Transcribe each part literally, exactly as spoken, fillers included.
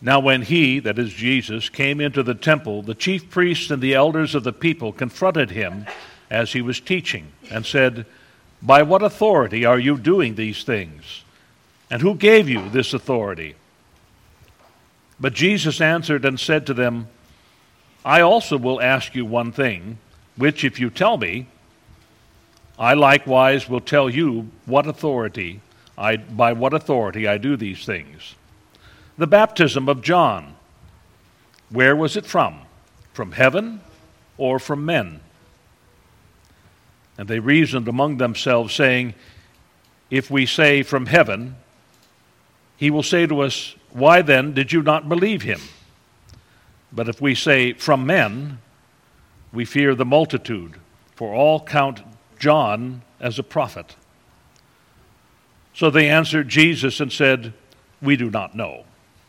Now when he, that is Jesus, came into the temple, the chief priests and the elders of the people confronted him as he was teaching, and said, "By what authority are you doing these things? And who gave you this authority?" But Jesus answered and said to them, "I also will ask you one thing, which if you tell me, I likewise will tell you what authority I by what authority I do these things. The baptism of John, where was it from? From heaven or from men?" And they reasoned among themselves, saying, "If we say from heaven, he will say to us, 'Why then did you not believe him?' But if we say from men, we fear the multitude, for all count John as a prophet." So they answered Jesus and said, "We do not know."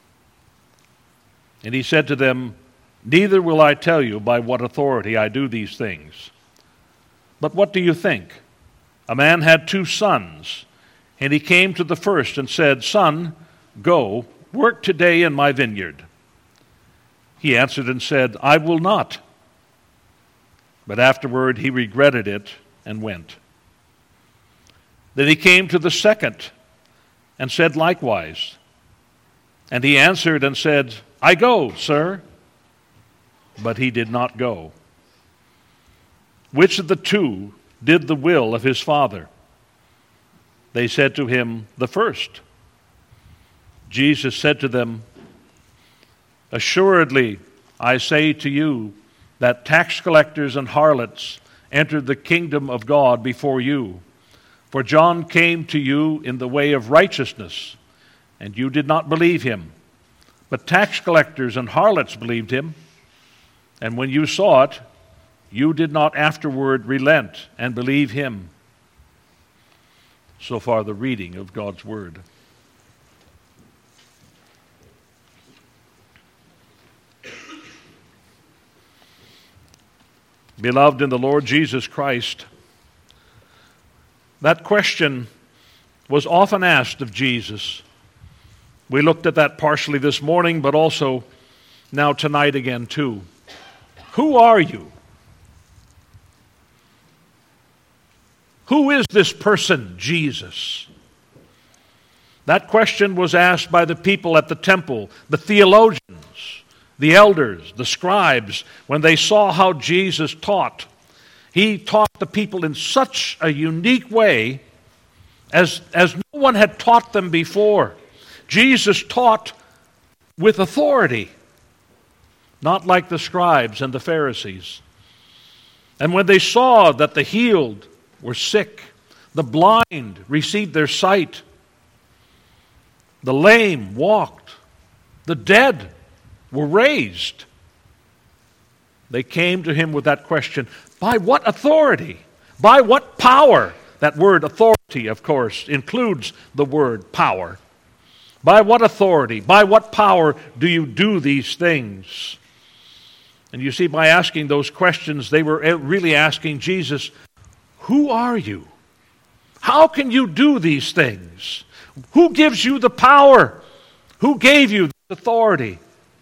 And he said to them, "Neither will I tell you by what authority I do these things. But what do you think? A man had two sons, and he came to the first and said, 'Son, go, work today in my vineyard.' He answered and said, 'I will not.' But afterward he regretted it and went. Then he came to the second and said likewise. And he answered and said, 'I go, sir.' But he did not go. Which of the two did the will of his father?" They said to him, "The first." Jesus said to them, "Assuredly, I say to you that tax collectors and harlots entered the kingdom of God before you. For John came to you in the way of righteousness, and you did not believe him. But tax collectors and harlots believed him. And when you saw it, you did not afterward relent and believe him." So far the reading of God's word. Beloved in the Lord Jesus Christ, that question was often asked of Jesus. We looked at that partially this morning, but also now tonight again too. Who are you? Who is this person, Jesus? That question was asked by the people at the temple, the theologians, the elders, the scribes, when they saw how Jesus taught. He taught the people in such a unique way as, as no one had taught them before. Jesus taught with authority, not like the scribes and the Pharisees. And when they saw that the healed were sick, the blind received their sight, the lame walked, the dead were raised, they came to him with that question, by what authority? By what power? That word authority, of course, includes the word power. By what authority? By what power do you do these things? And you see, by asking those questions, they were really asking Jesus, who are you? How can you do these things? Who gives you the power? Who gave you the authority?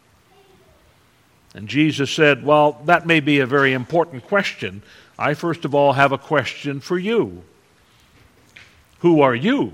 And Jesus said, well, that may be a very important question. I first of all have a question for you. Who are you?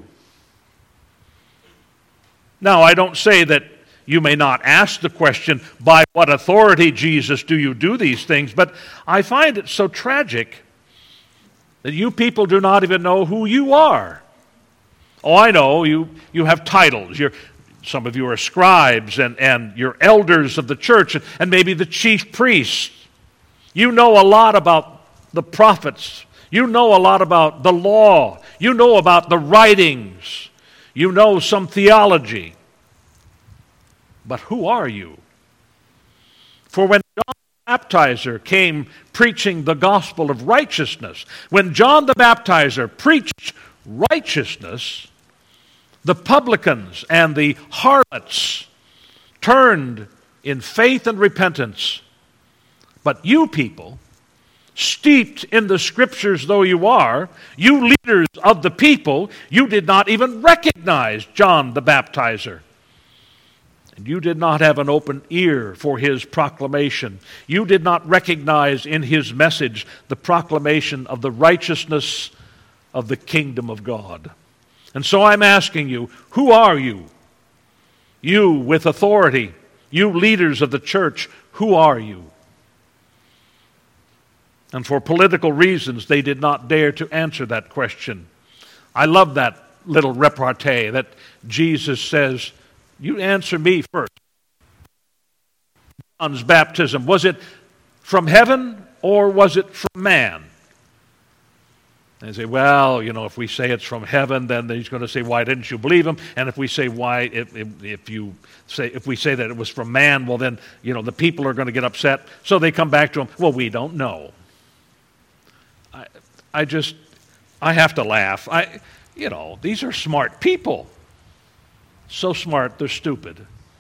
Now, I don't say that you may not ask the question, by what authority, Jesus, do you do these things? But I find it so tragic that you people do not even know who you are. Oh, I know, you, you have titles. You're, some of you are scribes and, and you're elders of the church and, and maybe the chief priests. You know a lot about the prophets. You know a lot about the law. You know about the writings. You know some theology. But who are you? For when John the Baptizer came preaching the gospel of righteousness, when John the Baptizer preached righteousness, the publicans and the harlots turned in faith and repentance. But you people, steeped in the scriptures though you are, you leaders of the people, you did not even recognize John the Baptizer. And you did not have an open ear for his proclamation. You did not recognize in his message the proclamation of the righteousness of the kingdom of God. And so I'm asking you, who are you? You with authority, you leaders of the church, who are you? And for political reasons, they did not dare to answer that question. I love that little repartee that Jesus says, you answer me first. John's baptism, was it from heaven or was it from man? And they say, well, you know, if we say it's from heaven, then he's going to say, why didn't you believe him? And if we say why, if, if, if you say, if we say that it was from man, well then, you know, the people are going to get upset. So they come back to him, well, we don't know. I, I just, I have to laugh. I, you know, these are smart people. So smart, they're stupid.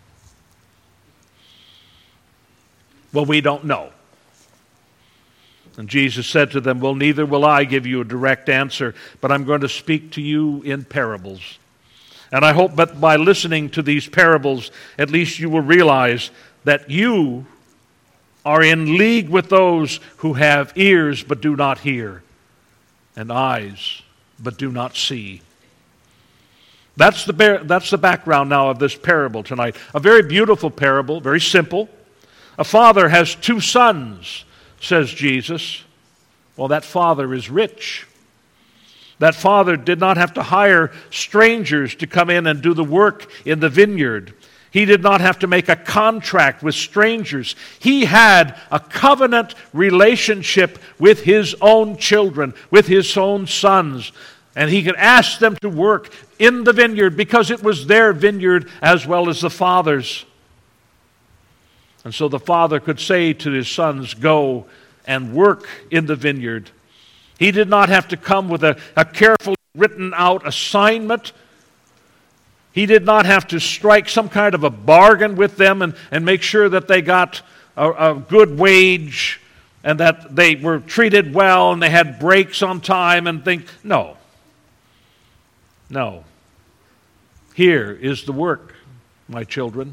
Well, we don't know. And Jesus said to them, well, neither will I give you a direct answer, but I'm going to speak to you in parables. And I hope that by listening to these parables, at least you will realize that you are in league with those who have ears but do not hear, and eyes but do not see. That's the, bar- that's the background now of this parable tonight. A very beautiful parable, very simple. A father has two sons, says Jesus. Well, that father is rich. That father did not have to hire strangers to come in and do the work in the vineyard. He did not have to make a contract with strangers. He had a covenant relationship with his own children, with his own sons. And he could ask them to work in the vineyard because it was their vineyard as well as the father's. And so the father could say to his sons, go and work in the vineyard. He did not have to come with a, a carefully written out assignment. He did not have to strike some kind of a bargain with them and, and make sure that they got a, a good wage and that they were treated well and they had breaks on time and think, no. No. Here is the work, my children.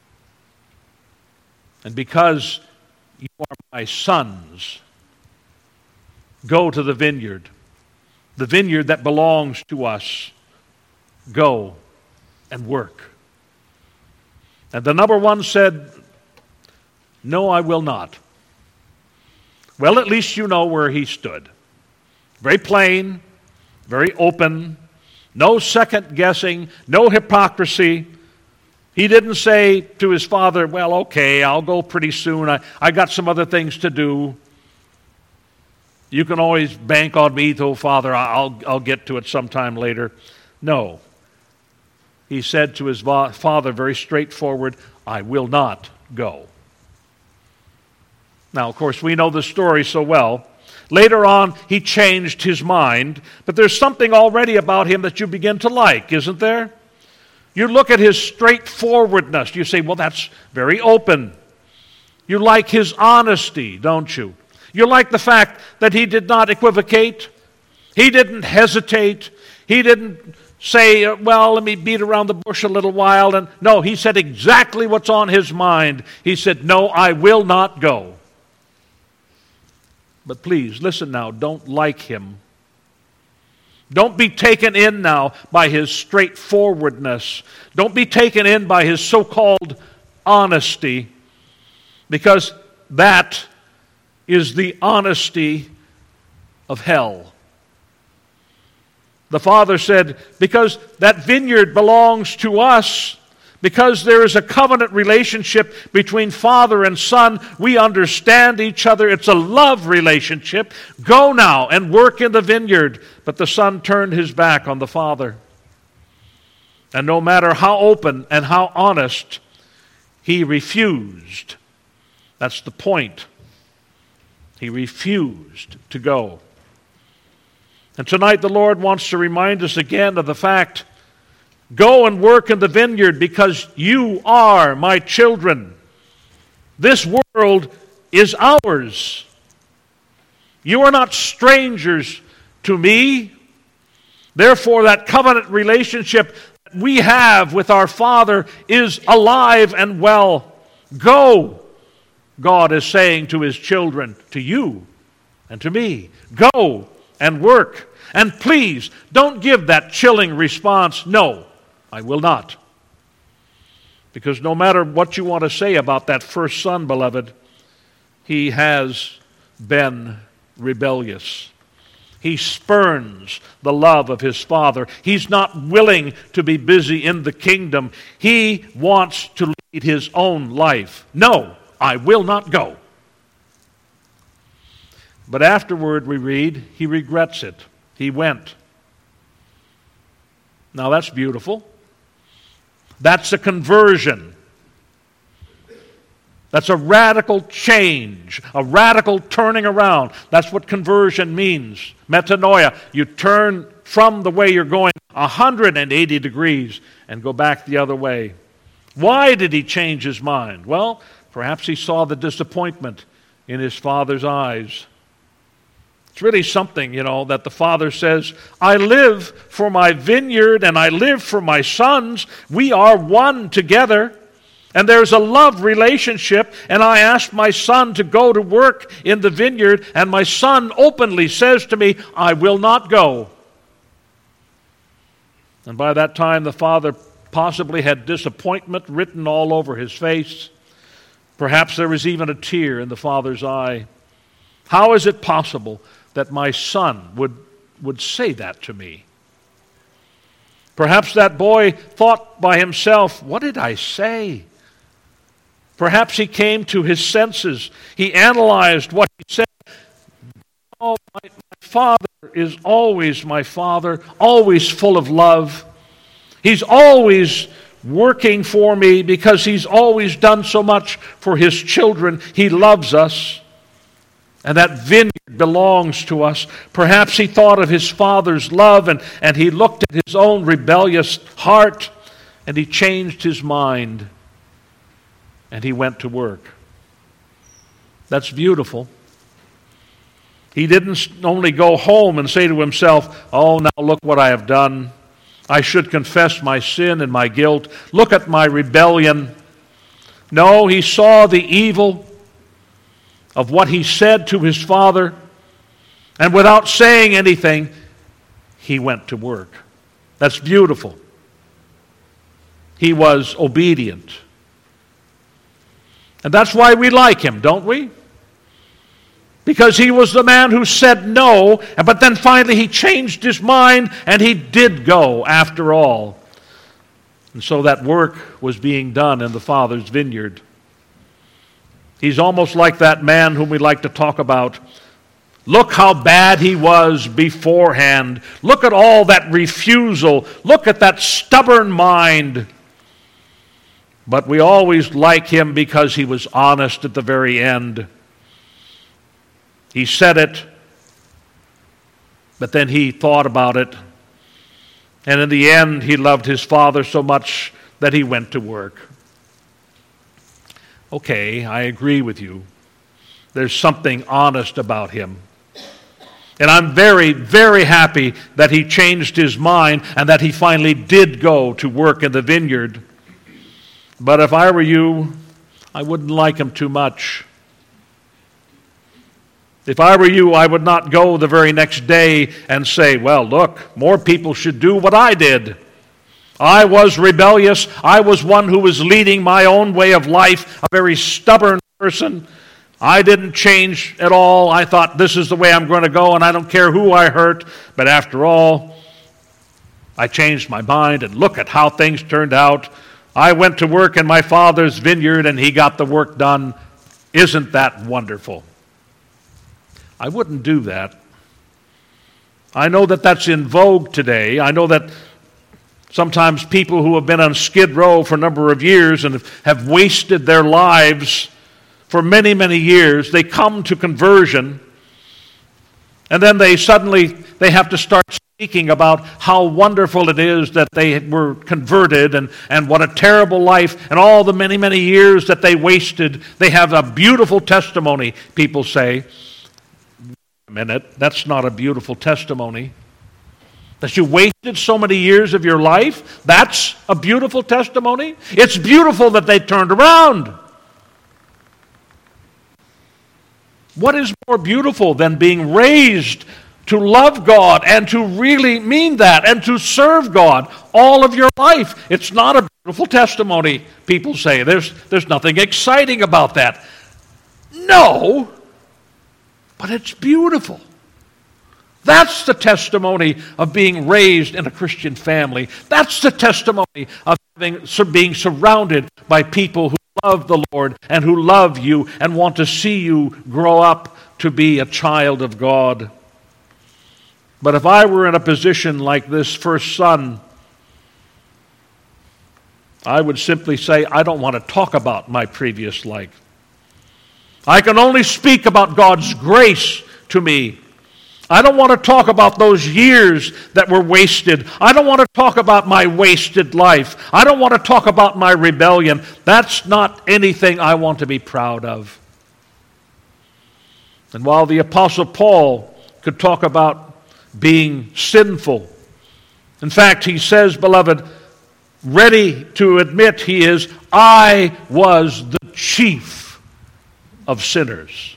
And because you are my sons, go to the vineyard. The vineyard that belongs to us. Go and work. And the number one said, no, I will not. Well, at least you know where he stood. Very plain, very open, no second guessing, no hypocrisy. He didn't say to his father, well, okay, I'll go pretty soon. I, I got some other things to do. You can always bank on me, though, Father. I'll, I'll get to it sometime later. No. He said to his va- father very straightforward, I will not go. Now, of course, we know the story so well. Later on, he changed his mind, but there's something already about him that you begin to like, isn't there? You look at his straightforwardness. You say, well, that's very open. You like his honesty, don't you? You like the fact that he did not equivocate. He didn't hesitate. He didn't say, well, let me beat around the bush a little while. And no, he said exactly what's on his mind. He said, no, I will not go. But please, listen now, don't like him. Don't be taken in now by his straightforwardness. Don't be taken in by his so-called honesty, because that is the honesty of hell. The father said, because that vineyard belongs to us, because there is a covenant relationship between father and son, we understand each other. It's a love relationship. Go now and work in the vineyard. But the son turned his back on the father. And no matter how open and how honest, he refused. That's the point. He refused to go. And tonight the Lord wants to remind us again of the fact, go and work in the vineyard because you are my children. This world is ours. You are not strangers to me. Therefore, that covenant relationship we have with our Father is alive and well. Go, God is saying to his children, to you and to me. Go and work. And please, don't give that chilling response, no, I will not. Because no matter what you want to say about that first son, beloved, he has been rebellious. He spurns the love of his Father. He's not willing to be busy in the kingdom. He wants to lead his own life. No, I will not go. But afterward, we read, he regrets it. He went. Now that's beautiful. That's a conversion. That's a radical change, a radical turning around. That's what conversion means. Metanoia. You turn from the way you're going one hundred eighty degrees and go back the other way. Why did he change his mind? Well, perhaps he saw the disappointment in his father's eyes. It's really something, you know, that the father says, I live for my vineyard and I live for my sons. We are one together. And there's a love relationship, and I asked my son to go to work in the vineyard, and my son openly says to me, I will not go. And by that time, the father possibly had disappointment written all over his face. Perhaps there was even a tear in the father's eye. How is it possible that my son would, would say that to me? Perhaps that boy thought by himself, what did I say? Perhaps he came to his senses. He analyzed what he said. Oh, my, my father is always my father, always full of love. He's always working for me because he's always done so much for his children. He loves us. And that vineyard belongs to us. Perhaps he thought of his father's love and, and he looked at his own rebellious heart and he changed his mind. And he went to work. That's beautiful. He didn't only go home and say to himself, oh, now look what I have done. I should confess my sin and my guilt. Look at my rebellion. No, he saw the evil of what he said to his father, and without saying anything, he went to work. That's beautiful. He was obedient. And that's why we like him, don't we? Because he was the man who said no, but then finally he changed his mind and he did go after all. And so that work was being done in the Father's vineyard. He's almost like that man whom we like to talk about. Look how bad he was beforehand. Look at all that refusal. Look at that stubborn mind. But we always like him because he was honest at the very end. He said it, but then he thought about it. And in the end, he loved his father so much that he went to work. Okay, I agree with you. There's something honest about him. And I'm very, very happy that he changed his mind and that he finally did go to work in the vineyard. But if I were you, I wouldn't like him too much. If I were you, I would not go the very next day and say, well, look, more people should do what I did. I was rebellious. I was one who was leading my own way of life, a very stubborn person. I didn't change at all. I thought this is the way I'm going to go, and I don't care who I hurt. But after all, I changed my mind, and look at how things turned out. I went to work in my father's vineyard, and he got the work done. Isn't that wonderful? I wouldn't do that. I know that that's in vogue today. I know that sometimes people who have been on Skid Row for a number of years and have wasted their lives for many, many years, they come to conversion, and then they suddenly they have to start speaking about how wonderful it is that they were converted and, and what a terrible life and all the many, many years that they wasted. They have a beautiful testimony, people say. Wait a minute, that's not a beautiful testimony. That you wasted so many years of your life? That's a beautiful testimony. It's beautiful that they turned around. What is more beautiful than being raised to love God and to really mean that and to serve God all of your life? It's not a beautiful testimony, people say. There's, there's nothing exciting about that. No, but it's beautiful. That's the testimony of being raised in a Christian family. That's the testimony of having, being surrounded by people who love the Lord and who love you and want to see you grow up to be a child of God. But if I were in a position like this first son, I would simply say, I don't want to talk about my previous life. I can only speak about God's grace to me. I don't want to talk about those years that were wasted. I don't want to talk about my wasted life. I don't want to talk about my rebellion. That's not anything I want to be proud of. And while the Apostle Paul could talk about being sinful, in fact, he says, beloved, ready to admit he is, I was the chief of sinners.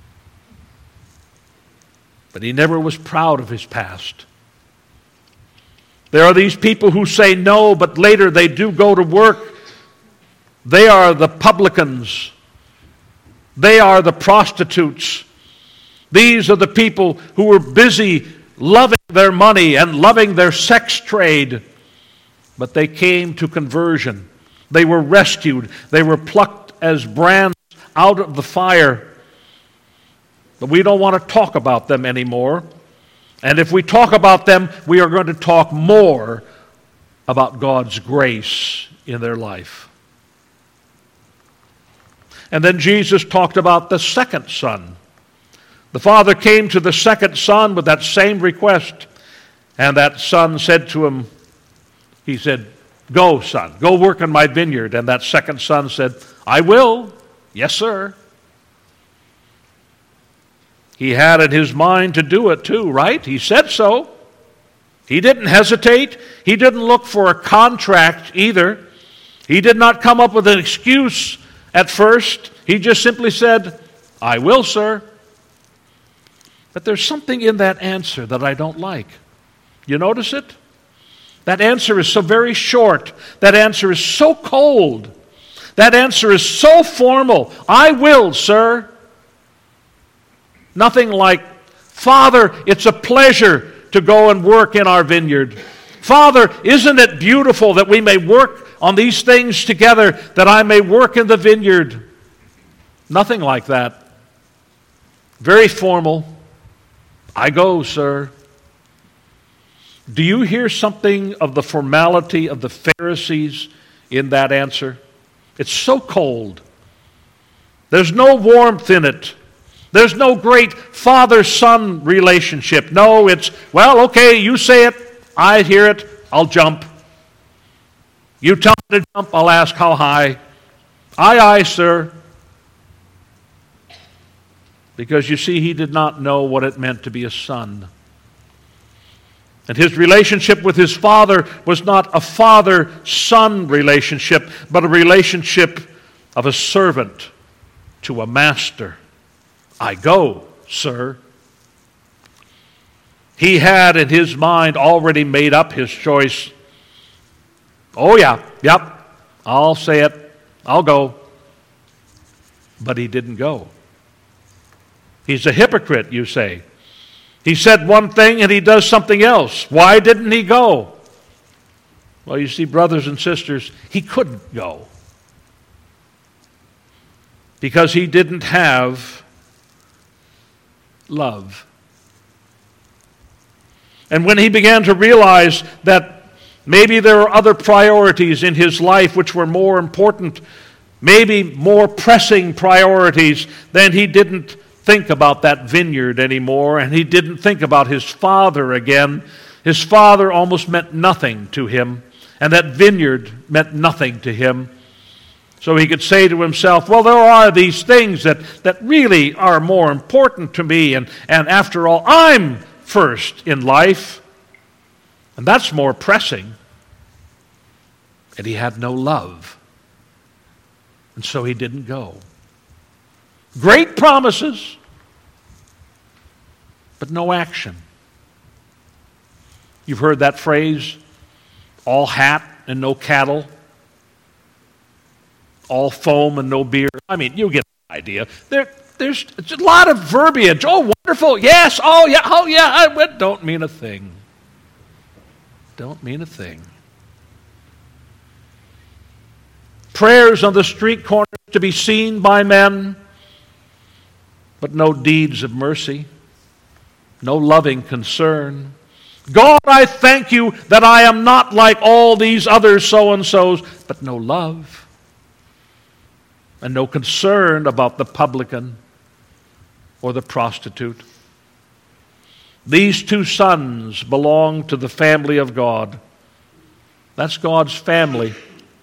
But he never was proud of his past. There are these people who say no, but later they do go to work. They are the publicans. They are the prostitutes. These are the people who were busy loving their money and loving their sex trade. But they came to conversion. They were rescued. They were plucked as brands out of the fire. But we don't want to talk about them anymore. And if we talk about them, we are going to talk more about God's grace in their life. And then Jesus talked about the second son. The father came to the second son with that same request. And that son said to him, he said, go, son, go work in my vineyard. And that second son said, I will. Yes, sir. He had in his mind to do it too, right? He said so. He didn't hesitate. He didn't look for a contract either. He did not come up with an excuse at first. He just simply said, I will, sir. But there's something in that answer that I don't like. You notice it? That answer is so very short. That answer is so cold. That answer is so formal. I will, sir. Nothing like, Father, it's a pleasure to go and work in our vineyard. Father, isn't it beautiful that we may work on these things together, that I may work in the vineyard? Nothing like that. Very formal. I go, sir. Do you hear something of the formality of the Pharisees in that answer? It's so cold. There's no warmth in it. There's no great father-son relationship. No, it's, well, okay, you say it, I hear it, I'll jump. You tell me to jump, I'll ask how high. Aye, aye, sir. Because you see, he did not know what it meant to be a son. And his relationship with his father was not a father-son relationship, but a relationship of a servant to a master. I go, sir. He had in his mind already made up his choice. Oh yeah, yep, I'll say it, I'll go. But he didn't go. He's a hypocrite, you say. He said one thing and he does something else. Why didn't he go? Well, you see, brothers and sisters, he couldn't go. Because he didn't have love. And when he began to realize that maybe there were other priorities in his life which were more important, maybe more pressing priorities, then he didn't think about that vineyard anymore, and he didn't think about his father again. His father almost meant nothing to him, and that vineyard meant nothing to him. So he could say to himself, well, there are these things that, that really are more important to me, and, and after all, I'm first in life. And that's more pressing. And he had no love. And so he didn't go. Great promises, but no action. You've heard that phrase, all hat and no cattle, all foam and no beer. I mean, you get the idea. There, there's a lot of verbiage. Oh, wonderful, yes, oh, yeah, oh, yeah. I don't mean a thing. Don't mean a thing. Prayers on the street corners to be seen by men, but no deeds of mercy, no loving concern. God, I thank you that I am not like all these other so-and-sos, but no love and no concern about the publican or the prostitute. These two sons belong to the family of God. That's God's family.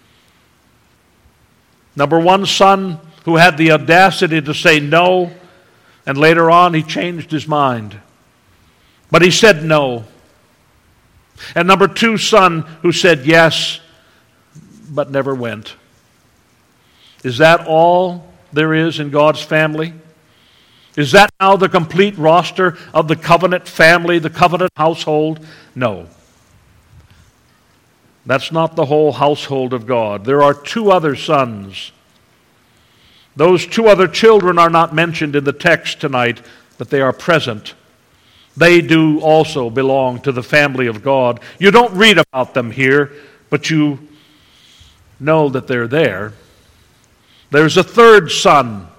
Number one son who had the audacity to say no, and later on he changed his mind. But he said no. And number two son who said yes, but never went. Is that all there is in God's family? Is that now the complete roster of the covenant family, the covenant household? No. That's not the whole household of God. There are two other sons. Those two other children are not mentioned in the text tonight, but they are present. They do also belong to the family of God. You don't read about them here, but you know that they're there. There's a third son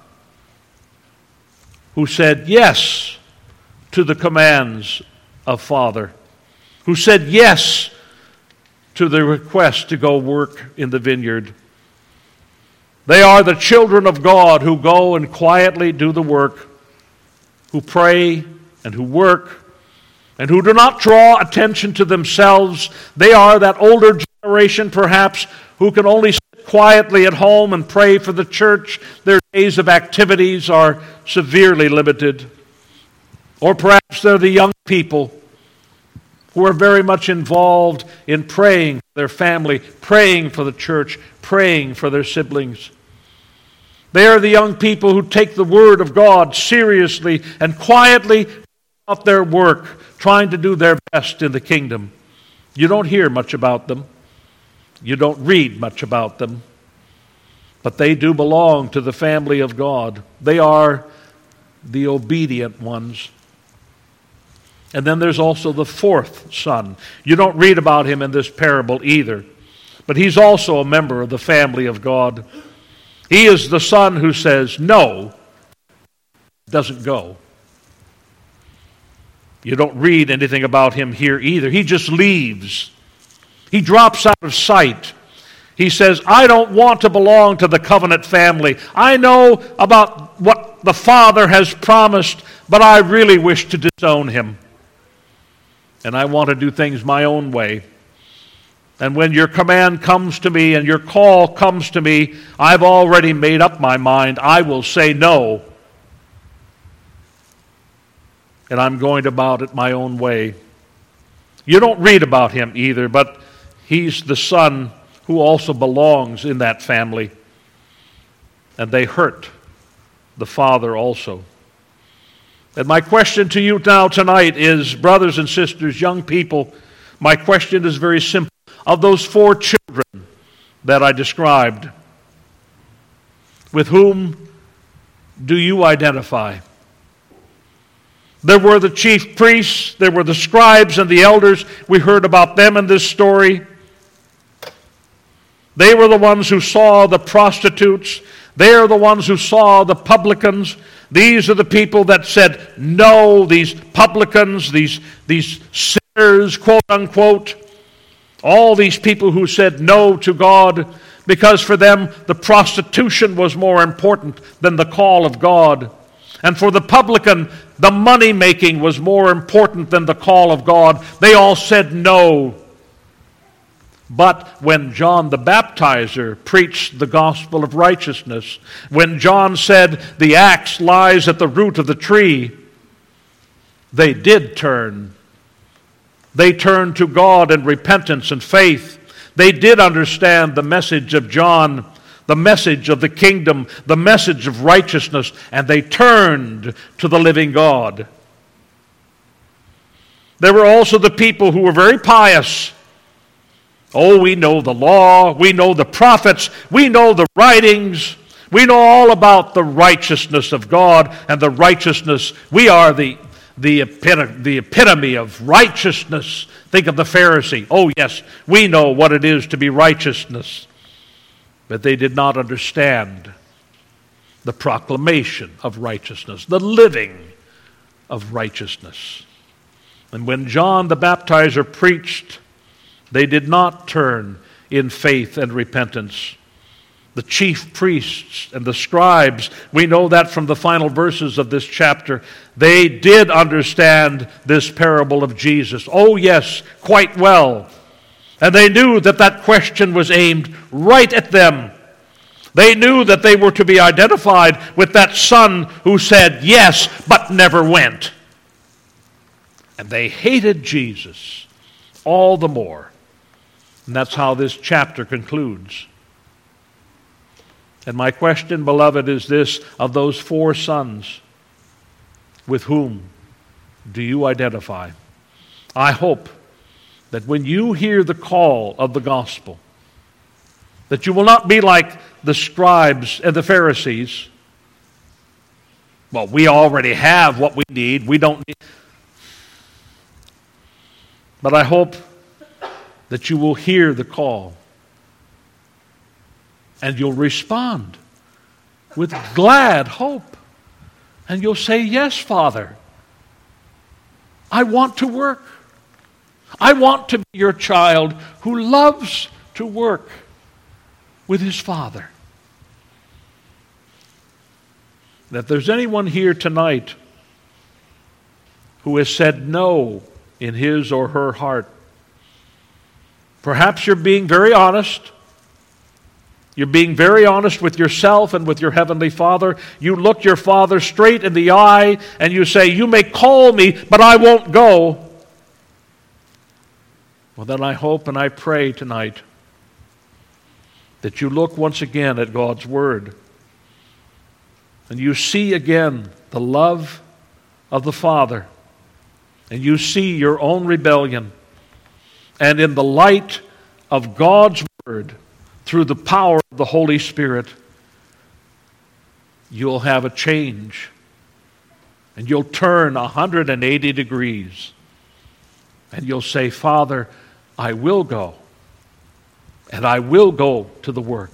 who said yes to the commands of Father, who said yes to the request to go work in the vineyard. They are the children of God who go and quietly do the work, who pray and who work, and who do not draw attention to themselves. They are that older generation, perhaps, who can only sit quietly at home and pray for the church. Their days of activities are severely limited. Or perhaps they're the young people who are very much involved in praying for their family, praying for the church, praying for their siblings. They are the young people who take the Word of God seriously and quietly off their work, trying to do their best in the kingdom. You don't hear much about them. You don't read much about them. But they do belong to the family of God. They are the obedient ones. And then there's also the fourth son. You don't read about him in this parable either. But he's also a member of the family of God. He is the son who says no, doesn't go. You don't read anything about him here either. He just leaves. He drops out of sight. He says, I don't want to belong to the covenant family. I know about what the Father has promised, but I really wish to disown him. And I want to do things my own way. And when your command comes to me and your call comes to me, I've already made up my mind. I will say no. And I'm going about it my own way. You don't read about him either, but he's the son who also belongs in that family. And they hurt the father also. And my question to you now tonight is, brothers and sisters, young people, my question is very simple. Of those four children that I described, with whom do you identify? There were the chief priests, there were the scribes and the elders. We heard about them in this story. They were the ones who saw the prostitutes. They are the ones who saw the publicans. These are the people that said no, these publicans, these, these sinners, quote unquote. All these people who said no to God because for them the prostitution was more important than the call of God. And for the publican, the money making was more important than the call of God. They all said no. But when John the Baptizer preached the gospel of righteousness, when John said the axe lies at the root of the tree, they did turn They turned to God in repentance and faith. They did understand the message of John, the message of the kingdom, the message of righteousness, and they turned to the living God. There were also the people who were very pious. Oh, we know the law, we know the prophets, we know the writings, we know all about the righteousness of God and the righteousness. We are the, the, epit- the epitome of righteousness. Think of the Pharisee. Oh, yes, we know what it is to be righteousness. But they did not understand the proclamation of righteousness, the living of righteousness. And when John the Baptizer preached, they did not turn in faith and repentance. The chief priests and the scribes, we know that from the final verses of this chapter, they did understand this parable of Jesus. Oh yes, quite well. And they knew that that question was aimed right at them. They knew that they were to be identified with that son who said yes, but never went. And they hated Jesus all the more. And that's how this chapter concludes. And my question, beloved, is this: of those four sons, with whom do you identify? I hope that when you hear the call of the gospel, that you will not be like the scribes and the Pharisees. Well, we already have what we need. We don't need. But I hope that you will hear the call and you'll respond with glad hope. And you'll say, yes, Father, I want to work. I want to be your child who loves to work with his Father. And if there's anyone here tonight who has said no in his or her heart, perhaps you're being very honest. You're being very honest with yourself and with your Heavenly Father. You look your Father straight in the eye and you say, you may call me, but I won't go. Well, then I hope and I pray tonight that you look once again at God's Word and you see again the love of the Father, and you see your own rebellion, and in the light of God's Word, through the power of the Holy Spirit, you'll have a change, and you'll turn one hundred eighty degrees, and you'll say, Father, I will go, and I will go to the work.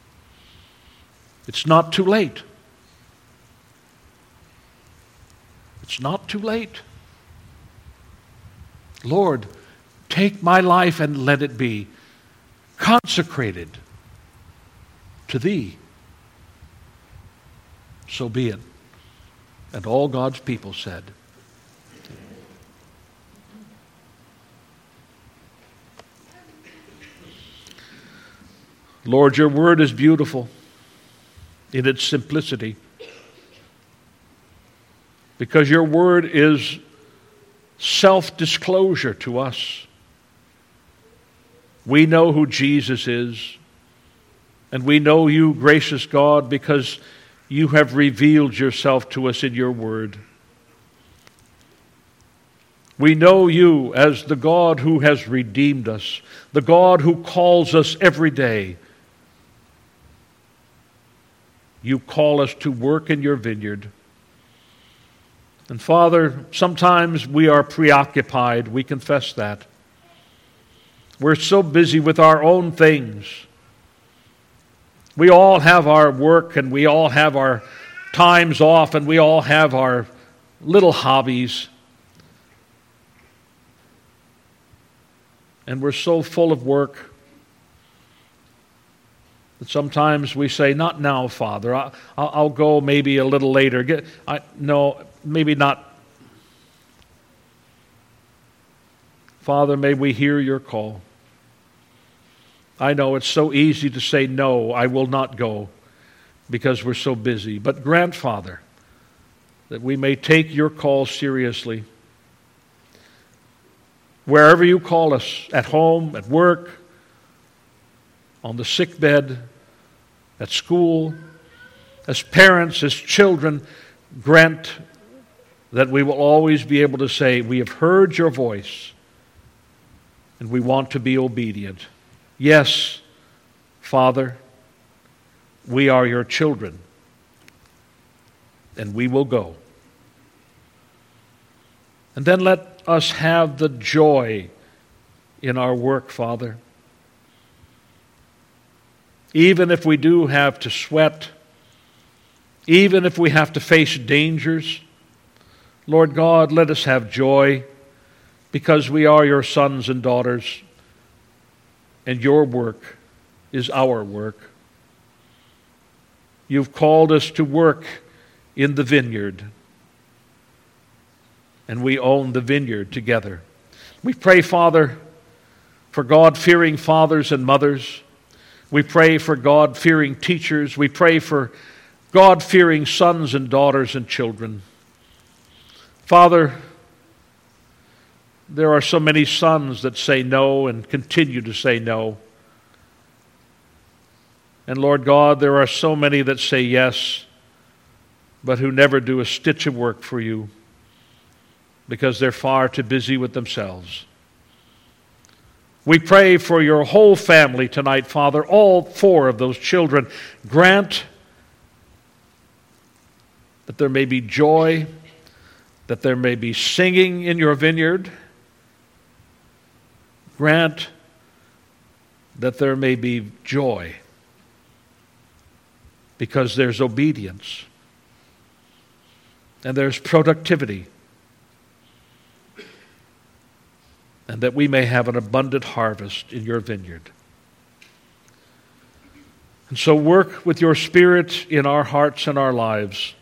It's not too late. It's not too late. Lord, take my life and let it be consecrated to Thee. So be it. And all God's people said, Lord, your word is beautiful in its simplicity, because your word is self-disclosure to us. We know who Jesus is, and we know you, gracious God, because you have revealed yourself to us in your word. We know you as the God who has redeemed us, the God who calls us every day. You call us to work in your vineyard. And Father, sometimes we are preoccupied. We confess that. We're so busy with our own things. We all have our work, and we all have our times off, and we all have our little hobbies. And we're so full of work that sometimes we say, not now, Father. I'll, I'll go maybe a little later. Get, I, no, maybe not. Father, may we hear your call. I know it's so easy to say, no, I will not go, because we're so busy. But grant, Father, that we may take your call seriously. wherever you call us, at home, at work, on the sick bed, at school, as parents, as children, grant that we will always be able to say, we have heard your voice and we want to be obedient. Yes, Father, we are your children and we will go. And then let us have the joy in our work, Father. Even if we do have to sweat, even if we have to face dangers, Lord God, let us have joy because we are your sons and daughters, and your work is our work. You've called us to work in the vineyard, and we own the vineyard together. We pray, Father, for God-fearing fathers and mothers. We pray for God-fearing teachers. We pray for God-fearing sons and daughters and children. Father, there are so many sons that say no and continue to say no. And Lord God, there are so many that say yes, but who never do a stitch of work for you because they're far too busy with themselves. We pray for your whole family tonight, Father, all four of those children. Grant that there may be joy, that there may be singing in your vineyard. Grant that there may be joy because there's obedience and there's productivity, and that we may have an abundant harvest in your vineyard. And so work with your Spirit in our hearts and our lives.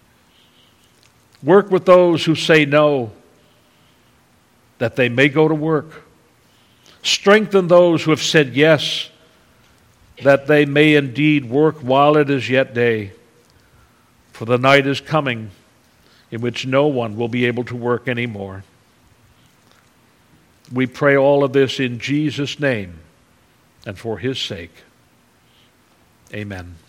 Work with those who say no, that they may go to work. Strengthen those who have said yes, that they may indeed work while it is yet day. For the night is coming in which no one will be able to work anymore. We pray all of this in Jesus' name and for his sake. Amen.